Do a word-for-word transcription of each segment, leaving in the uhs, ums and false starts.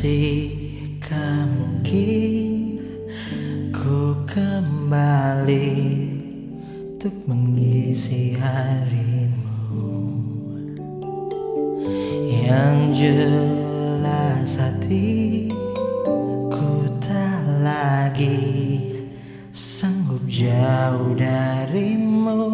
Masihkah mungkin ku kembali untuk mengisi harimu? Yang jelas hatiku tak lagi sanggup jauh darimu.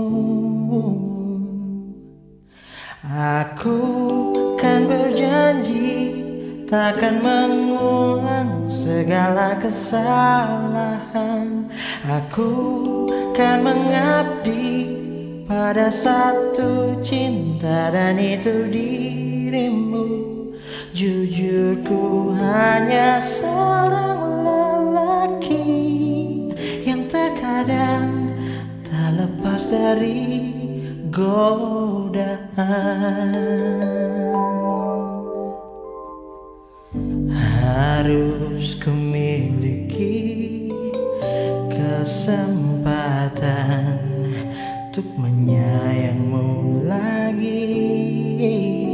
Aku kan berjanji takkan mengulang segala kesalahan. Aku kan mengabdi pada satu cinta, dan itu dirimu. Jujur ku hanya seorang lelaki yang terkadang tak lepas dari godaan. Harus ku miliki kesempatan untuk menyayangmu lagi.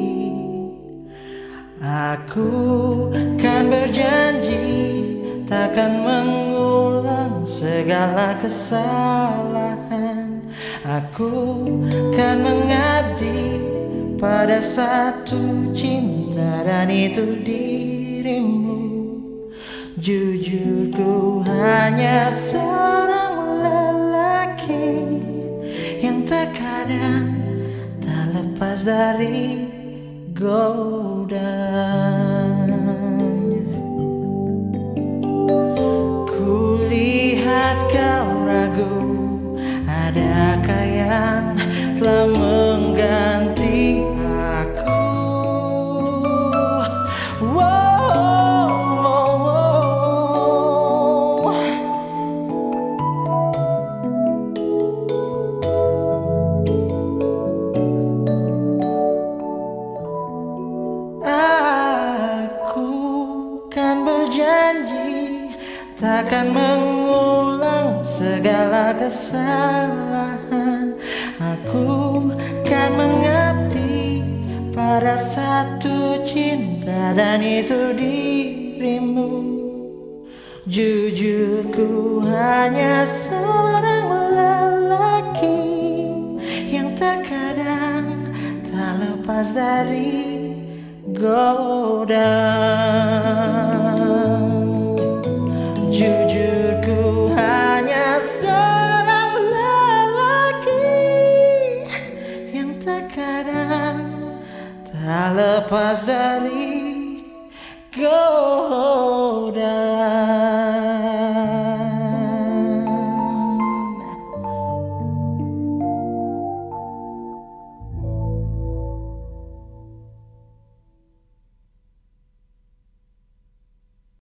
Aku kan berjanji takkan mengulang segala kesalahan. Aku kan mengabdi pada satu cinta, dan itu dirimu. Jujur ku hanya seorang lelaki yang terkadang tak lepas dari godaan. Kulihat kau ragu, adakah yang telah mengganti aku? Wow, wow, wow. Aku kan berjanji takkan mengulang segala kesalahan. Aku kan mengabdi pada satu cinta, dan itu dirimu. Jujur ku hanya seorang lelaki yang terkadang tak lepas dari godaan. Jujur ku hanya seorang lelaki yang terkadang tak lepas dari godaan.